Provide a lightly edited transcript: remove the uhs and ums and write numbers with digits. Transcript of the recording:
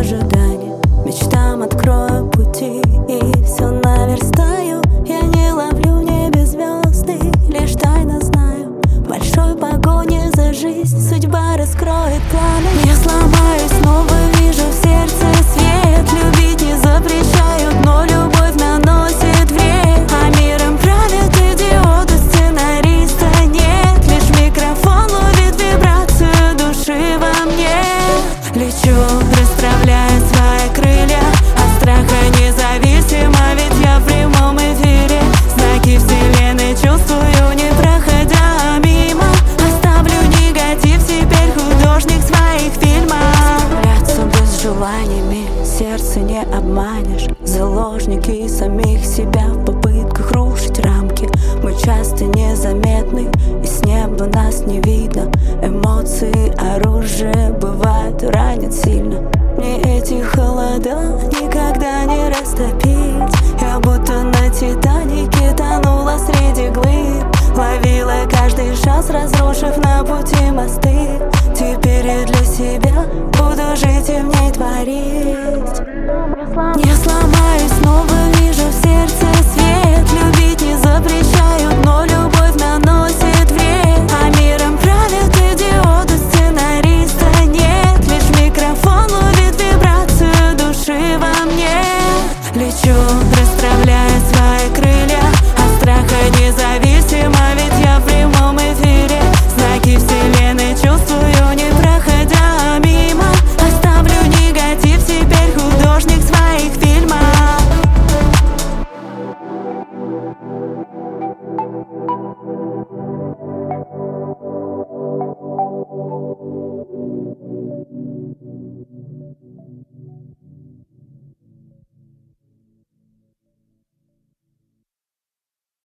ожидания, мечтам открою пути и все наверстаю. Я не ловлю в небе звезды, лишь тайно знаю, в большой погоне за жизнь судьба раскроет планы. Не сломаюсь, снова вижу в сердце свет. Любить не запрещают, но любовь наносит вред. А миром правят идиоты, сценариста нет. Лишь микрофон ловит вибрацию души во мне. Лечу, расправляя свои крылья, от страха независимо, ведь я в прямом эфире. Знаки вселенной чувствую, не проходя мимо. Оставлю негатив, теперь художник своих фильмов. Справляться без желаниями, сердце не обманешь. Заложники самих себя в попытках рушить рамки. Мы часто незаметны, и с неба нас не видно. Эмоции, оружие, бывает, ранят сильно. Мне эти холода никогда не растопить. Я будто на Титанике тонула среди глыб. Ловила каждый шанс, разрушив на пути мосты. Теперь я для себя буду жить и в ней творить.